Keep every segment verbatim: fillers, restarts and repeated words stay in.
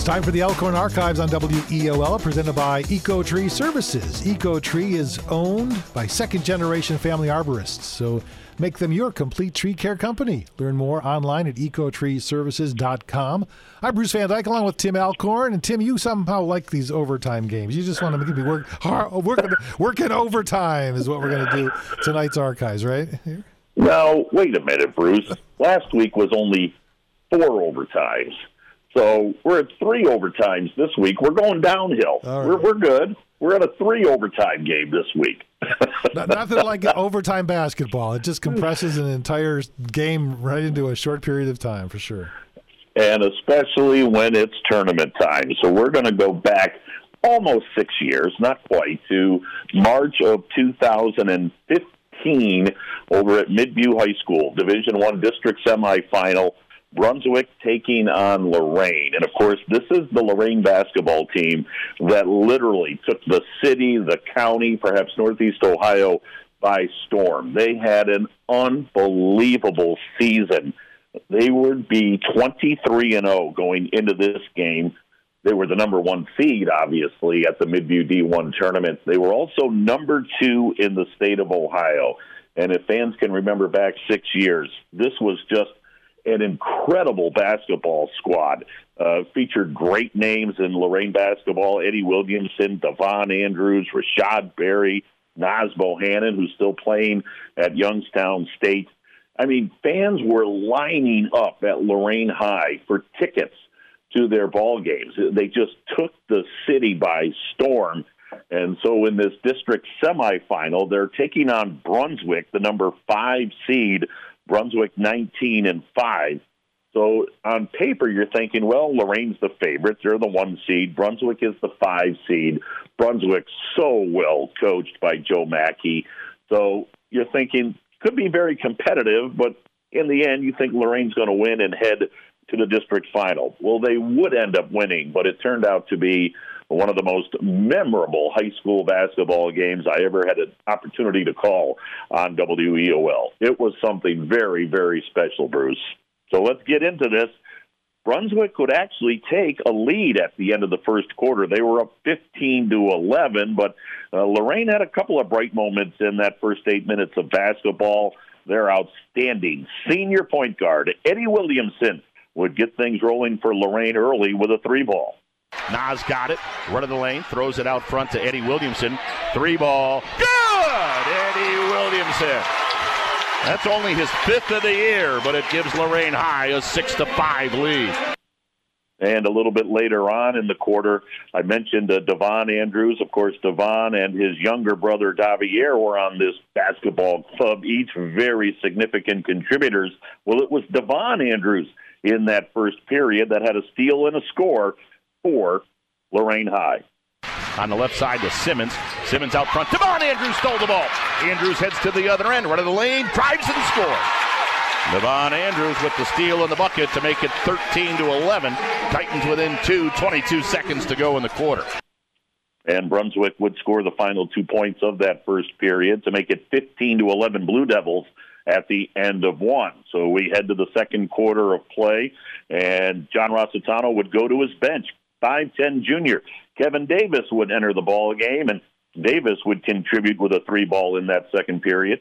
It's time for the Elkhorn Archives on W E O L, presented by EcoTree Services. EcoTree is owned by second-generation family arborists, so make them your complete tree care company. Learn more online at eco tree services dot com. I'm Bruce Van Dyke, along with Tim Alcorn. And Tim, you somehow like these overtime games. You just want to make me work hard, working, working overtime is what we're going to do tonight's Archives, right? No, wait a minute, Bruce. Last week was only four overtimes. So we're at three overtimes this week. We're going downhill. Right. We're we're good. We're at a three overtime game this week. Nothing like overtime basketball. It just compresses an entire game right into a short period of time, for sure. And especially when it's tournament time. So we're going to go back almost six years, not quite, to March of two thousand fifteen over at Midview High School, Division One district semifinal. Brunswick taking on Lorain. And, of course, this is the Lorain basketball team that literally took the city, the county, perhaps Northeast Ohio, by storm. They had an unbelievable season. They would be twenty-three and oh going into this game. They were the number one seed, obviously, at the Midview D one tournament. They were also number two in the state of Ohio. And if fans can remember back six years, this was just an incredible basketball squad. Uh, featured great names in Lorain basketball: Eddie Williamson, Devon Andrews, Rashad Berry, Naz Bohannon, who's still playing at Youngstown State. I mean, fans were lining up at Lorain High for tickets to their ball games. They just took the city by storm. And so in this district semifinal, they're taking on Brunswick, the number five seed, Brunswick nineteen and five. So on paper, you're thinking, well, Lorain's the favorites. They're the one seed. Brunswick is the five seed. Brunswick so well coached by Joe Mackey. So you're thinking, could be very competitive, but in the end, you think Lorain's going to win and head to the district final. Well, they would end up winning, but it turned out to be one of the most memorable high school basketball games I ever had an opportunity to call on W E O L. It was something very, very special, Bruce. So let's get into this. Brunswick would actually take a lead at the end of the first quarter. They were up fifteen to eleven, but uh, Lorain had a couple of bright moments in that first eight minutes of basketball. Their outstanding senior point guard, Eddie Williamson, would get things rolling for Lorain early with a three ball. Naz got it, run of the lane, throws it out front to Eddie Williamson. Three ball, good! Eddie Williamson. That's only his fifth of the year, but it gives Lorain High a six to five lead. And a little bit later on in the quarter, I mentioned uh, Devon Andrews. Of course, Devon and his younger brother, Davier, were on this basketball club, each very significant contributors. Well, it was Devon Andrews in that first period that had a steal and a score for Lorain High. On the left side to Simmons. Simmons out front. Devon Andrews stole the ball. Andrews heads to the other end. Right of the lane. Drives and scores. Devon Andrews with the steal in the bucket to make it thirteen to eleven. Titans within two, twenty-two seconds to go in the quarter. And Brunswick would score the final two points of that first period to make it fifteen to eleven Blue Devils at the end of one. So we head to the second quarter of play, and John Rossitano would go to his bench. five ten junior Kevin Davis would enter the ball game, and Davis would contribute with a three ball in that second period.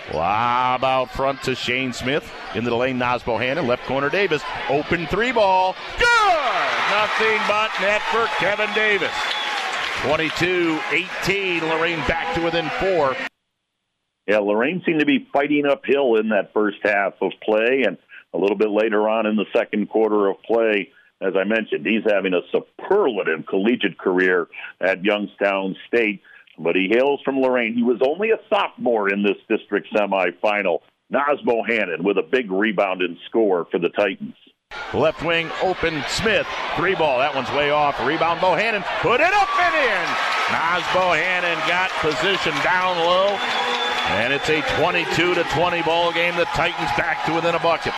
Lob out front to Shane Smith. Into the lane, Naz Bohannon. Left corner, Davis. Open three ball. Good! Nothing but net for Kevin Davis. twenty-two eighteen. Lorain back to within four. Yeah, Lorain seemed to be fighting uphill in that first half of play, and a little bit later on in the second quarter of play, as I mentioned, he's having a superlative collegiate career at Youngstown State, but he hails from Lorain. He was only a sophomore in this district semifinal. Naz Bohannon with a big rebound and score for the Titans. Left wing, open, Smith. Three ball, that one's way off. Rebound, Bohannon. Put it up and in. Naz Bohannon got position down low. And it's a twenty-two to twenty ball game. The Titans back to within a bucket.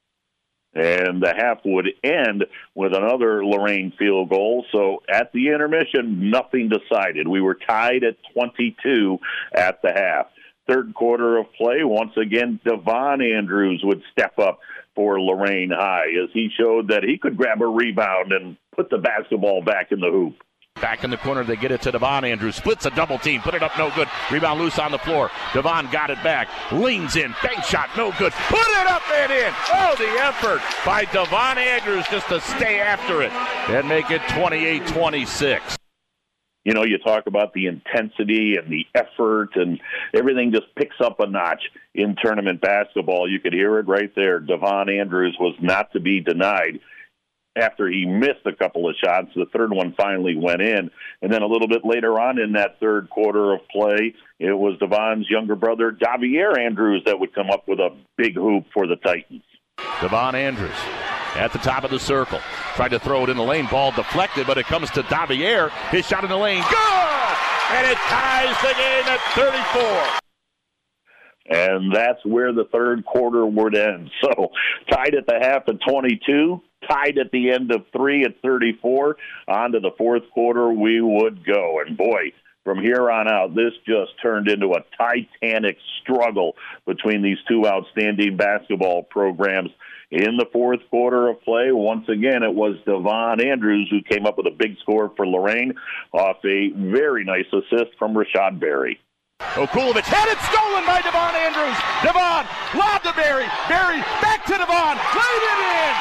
And the half would end with another Lorain field goal. So at the intermission, nothing decided. We were tied at twenty-two at the half. Third quarter of play, once again, Devon Andrews would step up for Lorain High as he showed that he could grab a rebound and put the basketball back in the hoop. Back in the corner, they get it to Devon Andrews. Splits a double team. Put it up, no good. Rebound loose on the floor. Devon got it back. Leans in. Bank shot, no good. Put it up and in. Oh, the effort by Devon Andrews just to stay after it and make it twenty-eight twenty-six. You know, you talk about the intensity and the effort, and everything just picks up a notch in tournament basketball. You could hear it right there. Devon Andrews was not to be denied. After he missed a couple of shots, the third one finally went in. And then a little bit later on in that third quarter of play, it was Devon's younger brother, Davier Andrews, that would come up with a big hoop for the Titans. Devon Andrews at the top of the circle. Tried to throw it in the lane. Ball deflected, but it comes to Davier. His shot in the lane. Good! And it ties the game at thirty-four. And that's where the third quarter would end. So tied at the half at twenty-two. Tied at the end of three at thirty-four. On to the fourth quarter we would go. And boy, from here on out, this just turned into a titanic struggle between these two outstanding basketball programs. In the fourth quarter of play, once again, it was Devon Andrews who came up with a big score for Lorraine off a very nice assist from Rashad Berry. Okulovic had it stolen by Devon Andrews. Devon, lob to Berry. Berry, back to Devon. Laid it in.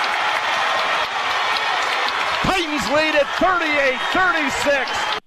Titans lead at thirty-eight thirty-six.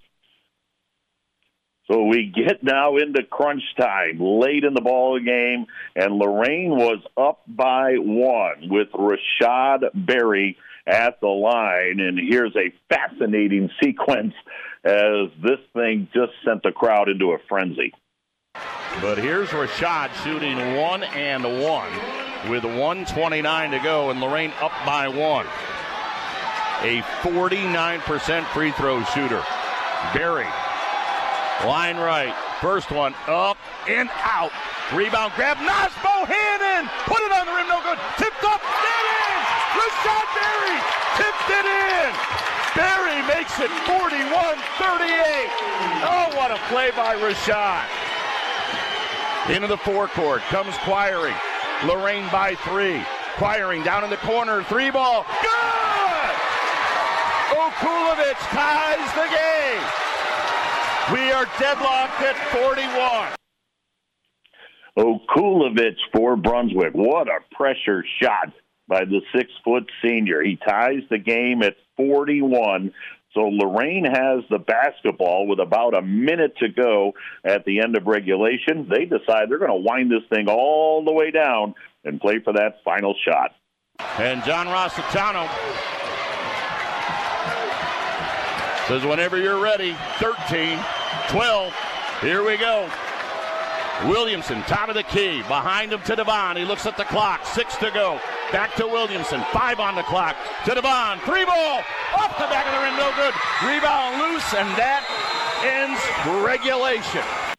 So we get now into crunch time, late in the ball game, and Lorraine was up by one with Rashad Berry at the line. And here's a fascinating sequence as this thing just sent the crowd into a frenzy. But here's Rashad shooting one and one with one twenty-nine to go, and Lorraine up by one. A forty-nine percent free throw shooter. Berry, line right. First one up and out. Rebound grab. Naz Bohannon. Put it on the rim. No good. Tipped up. Net in. Rashad Berry tipped it in. Berry makes it forty-one thirty-eight. Oh, what a play by Rashad. Into the forecourt comes Quiring. Lorraine by three. Quiring down in the corner. Three ball. Good! Okulovic ties the game. We are deadlocked at forty-one. Okulovic for Brunswick. What a pressure shot by the six-foot senior. He ties the game at forty-one. So Lorraine has the basketball with about a minute to go at the end of regulation. They decide they're going to wind this thing all the way down and play for that final shot. And John Rossitano says whenever you're ready, thirteen, twelve, here we go. Williamson, top of the key, behind him to Devon. He looks at the clock, six to go. Back to Williamson, five on the clock. To Devon, three ball, off the back of the rim, no good. Rebound loose, and that ends regulation.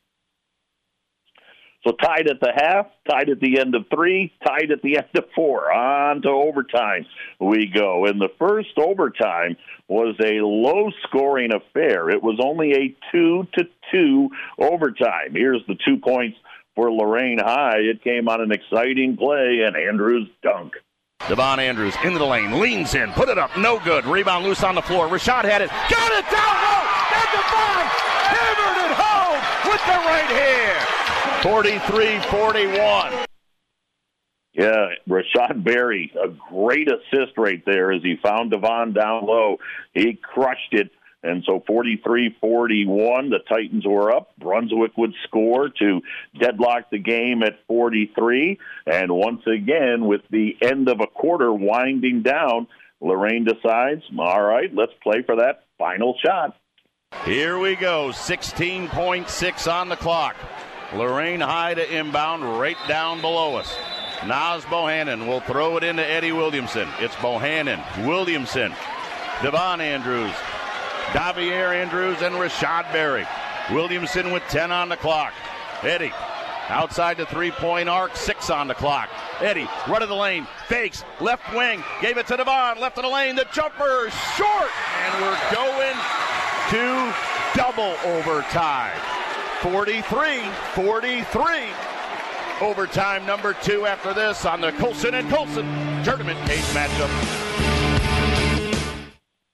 So tied at the half, tied at the end of three, tied at the end of four. On to overtime we go. And the first overtime was a low-scoring affair. It was only a two to two overtime. Here's the two points for Lorraine High. It came on an exciting play, and Andrews dunk. Devon Andrews into the lane, leans in, put it up, no good. Rebound loose on the floor. Rashad had it, got it down low, and Devon hammered it home with the right hand. forty-three forty-one. Yeah, Rashad Berry, a great assist right there as he found Devon down low. He crushed it, and so forty-three forty-one, the Titans were up. Brunswick would score to deadlock the game at forty-three, and once again, with the end of a quarter winding down, Lorraine decides, all right, let's play for that final shot. Here we go, sixteen point six on the clock. Lorraine High to inbound right down below us. Naz Bohannon will throw it into Eddie Williamson. It's Bohannon, Williamson, Devon Andrews, Davier Andrews, and Rashad Berry. Williamson with ten on the clock. Eddie outside the three-point arc, six on the clock. Eddie, run of the lane, fakes, left wing, gave it to Devon, left of the lane, the jumper short, and we're going to double overtime. forty-three forty-three. Overtime number two after this on the Colson and Colson Tournament Cage matchup.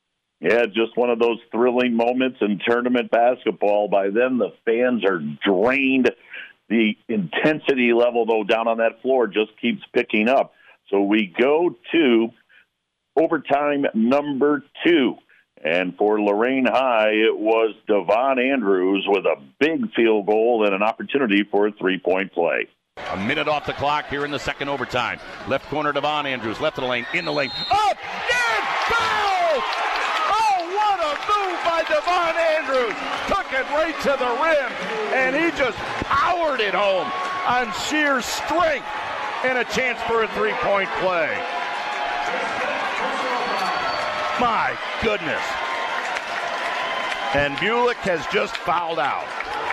Yeah, just one of those thrilling moments in tournament basketball. By then, the fans are drained. The intensity level, though, down on that floor just keeps picking up. So we go to overtime number two. And for Lorain High, it was Devon Andrews with a big field goal and an opportunity for a three-point play. A minute off the clock here in the second overtime. Left corner, Devon Andrews, left of the lane, in the lane. Up, in, foul! Oh, what a move by Devon Andrews. Took it right to the rim, and he just powered it home on sheer strength and a chance for a three-point play. My goodness. And Bulick has just fouled out.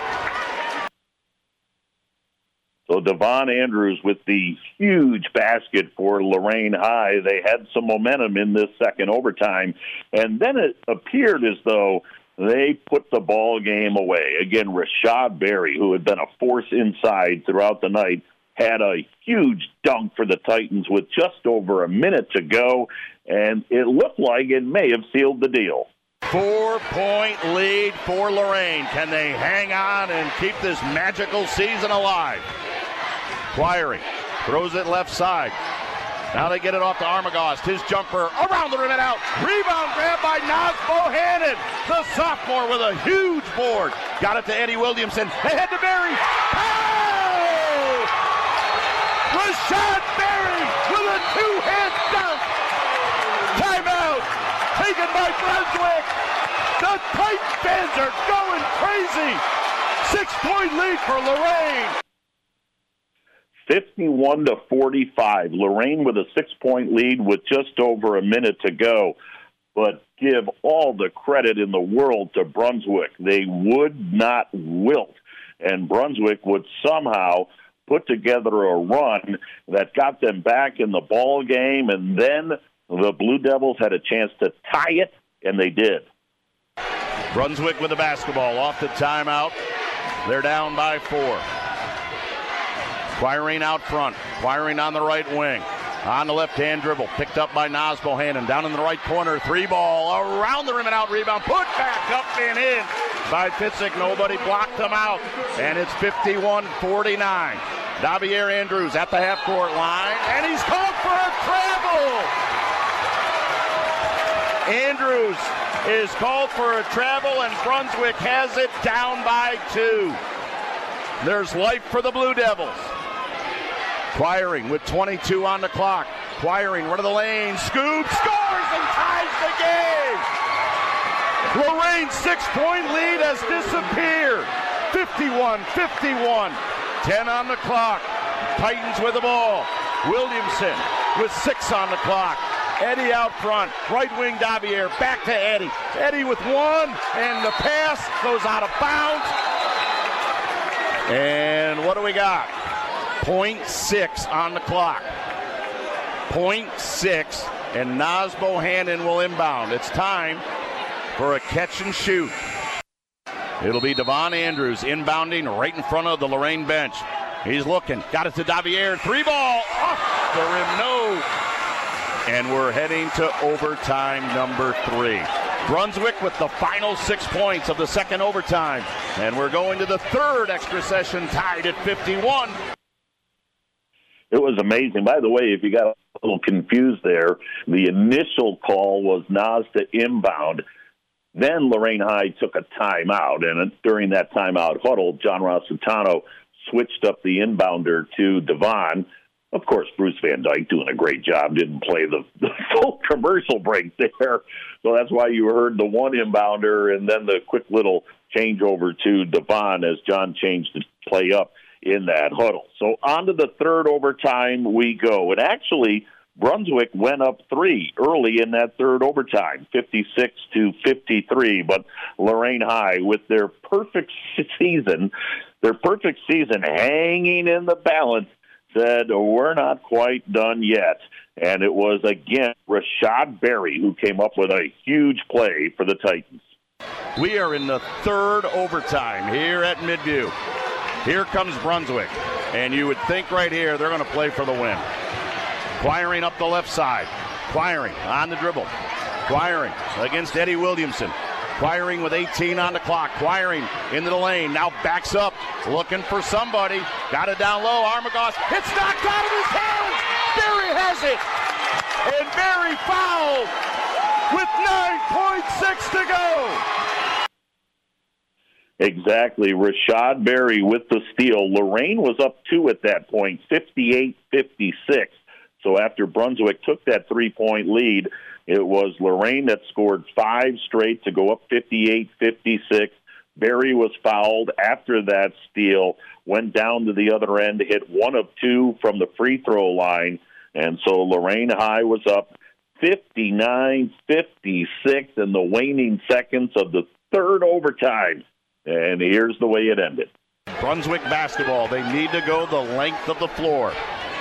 So Devon Andrews with the huge basket for Lorain High. They had some momentum in this second overtime. And then it appeared as though they put the ball game away. Again, Rashad Berry, who had been a force inside throughout the night, had a huge dunk for the Titans with just over a minute to go. And it looked like it may have sealed the deal. Four-point lead for Lorain. Can they hang on and keep this magical season alive? Quiery throws it left side. Now they get it off to Armagost. His jumper around the rim and out. Rebound grab by Naz Bohannon. The sophomore with a huge board. Got it to Eddie Williamson. Ahead to Berry. Oh! Rashad Berry with a two-hand dunk. Timeout taken by Brunswick. The Titan fans are going crazy. Six-point lead for Lorain. fifty-one to forty-five. Lorain with a six-point lead with just over a minute to go. But give all the credit in the world to Brunswick. They would not wilt. And Brunswick would somehow put together a run that got them back in the ball game. And then the Blue Devils had a chance to tie it, and they did. Brunswick with the basketball off the timeout. They're down by four. Quiring out front. Quiring on the right wing. On the left-hand dribble. Picked up by Naz Bohannon. Down in the right corner. Three ball. Around the rim and out. Rebound. Put back up and in by Fitzik. Nobody blocked them out. And it's fifty-one forty-nine. Davier Andrews at the half-court line. And he's called for a travel. Andrews is called for a travel, and Brunswick has it down by two. There's life for the Blue Devils. Quiring with twenty-two on the clock. Quiring, run of the lane, scoop, scores, and ties the game. Lorain's six-point lead has disappeared. fifty-one fifty-one. ten on the clock. Titans with the ball. Williamson with six on the clock. Eddie out front. Right wing Davier. Back to Eddie. Eddie with one, and the pass goes out of bounds. And what do we got? point six on the clock. point six, and Naz Bohannon will inbound. It's time for a catch and shoot. It'll be Devon Andrews inbounding right in front of the Lorain bench. He's looking. Got it to Davier. Three ball. Off the rim. No. And we're heading to overtime number three. Brunswick with the final six points of the second overtime. And we're going to the third extra session tied at fifty-one. It was amazing. By the way, if you got a little confused there, the initial call was Naz to inbound. Then Lorain High took a timeout, and during that timeout huddle, John Rossitano switched up the inbounder to Devon. Of course, Bruce Van Dyke doing a great job, didn't play the, the full commercial break there. So that's why you heard the one inbounder and then the quick little changeover to Devon as John changed the play up in that huddle. So on to the third overtime we go. And actually, Brunswick went up three early in that third overtime, fifty-six to fifty-three. But Lorain High, with their perfect season, their perfect season hanging in the balance, said, we're not quite done yet. And it was, again, Rashad Berry who came up with a huge play for the Titans. We are in the third overtime here at Midview. Here comes Brunswick. And you would think right here they're going to play for the win. Quiring up the left side. Quiring on the dribble. Quiring against Eddie Williamson. Quiring with eighteen on the clock. Quiring into the lane. Now backs up. Looking for somebody. Got it down low. Armagoss. It's knocked out of his hands. Barry has it. And Barry fouled with nine point six to go. Exactly. Rashad Berry with the steal. Lorraine was up two at that point, fifty-eight fifty-six. So after Brunswick took that three-point lead, it was Lorraine that scored five straight to go up fifty-eight fifty-six. Berry was fouled after that steal, went down to the other end, hit one of two from the free throw line, and so Lorraine High was up fifty-nine fifty-six in the waning seconds of the third overtime. And here's the way it ended. Brunswick basketball. They need to go the length of the floor.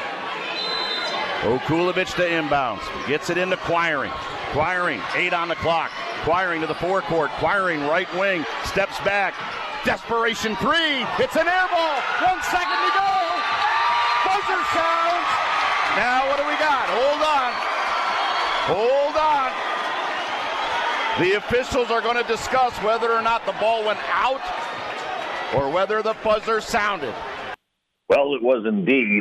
Okulovich to inbounds. Gets it into Quiring. Quiring, eight on the clock. Quiring to the forecourt. Quiring right wing. Steps back. Desperation three. It's an air ball. One second to go. Buzzer sounds. Now what do we got? Hold on. Hold on. The officials are going to discuss whether or not the ball went out or whether the buzzer sounded. Well, it was indeed.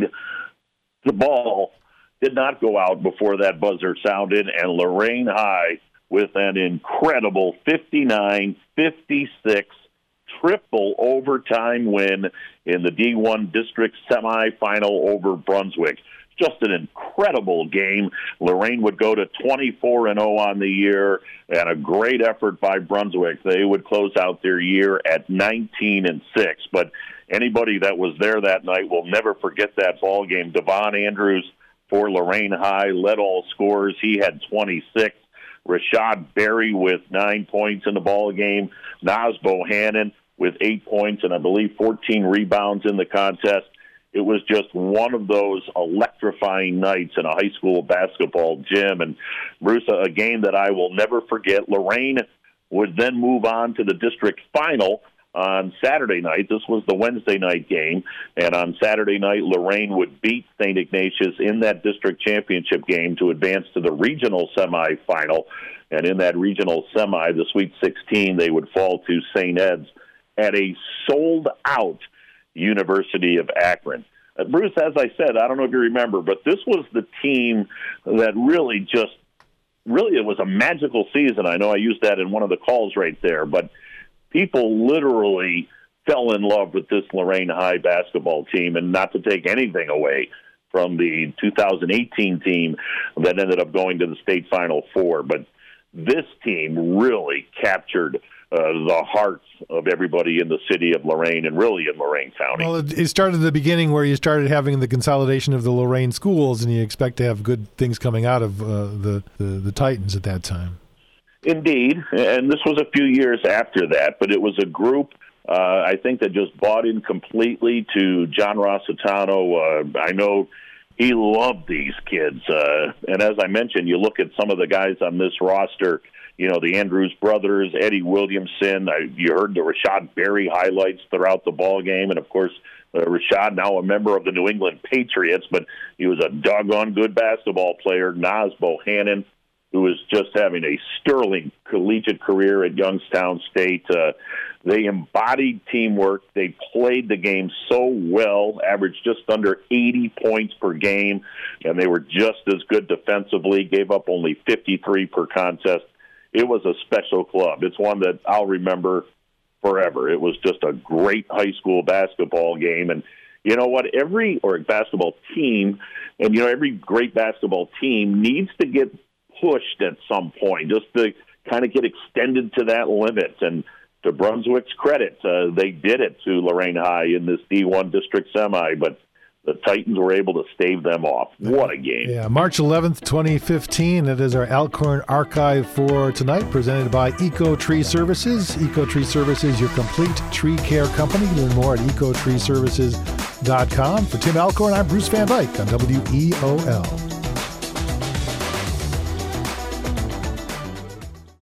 The ball did not go out before that buzzer sounded, and Lorraine High with an incredible fifty-nine fifty-six triple overtime win in the D one District semifinal over Brunswick. Just an incredible game. Lorraine would go to twenty-four and oh on the year, and a great effort by Brunswick. They would close out their year at nineteen and six. But anybody that was there that night will never forget that ball game. Devon Andrews for Lorraine High led all scorers. He had twenty-six. Rashad Berry with nine points in the ball game. Naz Bohannon with eight points and I believe fourteen rebounds in the contest. It was just one of those electrifying nights in a high school basketball gym. And, Bruce, a game that I will never forget. Lorraine would then move on to the district final on Saturday night. This was the Wednesday night game. And on Saturday night, Lorraine would beat Saint Ignatius in that district championship game to advance to the regional semifinal. And in that regional semi, the Sweet sixteen, they would fall to Saint Ed's at a sold-out University of Akron. Uh, Bruce, as I said, I don't know if you remember, but this was the team that really just, really it was a magical season. I know I used that in one of the calls right there, but people literally fell in love with this Lorraine High basketball team, and not to take anything away from the two thousand eighteen team that ended up going to the state Final Four, but this team really captured Uh, the hearts of everybody in the city of Lorraine and really in Lorraine County. Well, it, it started at the beginning where you started having the consolidation of the Lorraine schools, and you expect to have good things coming out of uh, the, the, the Titans at that time. Indeed, and this was a few years after that, but it was a group, uh, I think, that just bought in completely to John Rossitano. Uh, I know he loved these kids, uh, and as I mentioned, you look at some of the guys on this roster. You know, the Andrews brothers, Eddie Williamson. I, you heard the Rashad Berry highlights throughout the ball game. And, of course, uh, Rashad, now a member of the New England Patriots, but he was a doggone good basketball player. Naz Bohannon, who is just having a sterling collegiate career at Youngstown State. Uh, they embodied teamwork. They played the game so well, averaged just under eighty points per game, and they were just as good defensively, gave up only fifty-three per contest. It was a special club. It's one that I'll remember forever. It was just a great high school basketball game. And you know what? Every or basketball team, and you know every great basketball team needs to get pushed at some point, just to kind of get extended to that limit. And to Brunswick's credit, uh, they did it to Lorraine High in this D one district semi, but the Titans were able to stave them off. What a game. Yeah, March eleventh, twenty fifteen. That is our Alcorn Archive for tonight, presented by Eco Tree Services. Eco Tree Services, your complete tree care company. Learn more at eco tree services dot com. For Tim Alcorn, I'm Bruce Van Dyke on W E O L.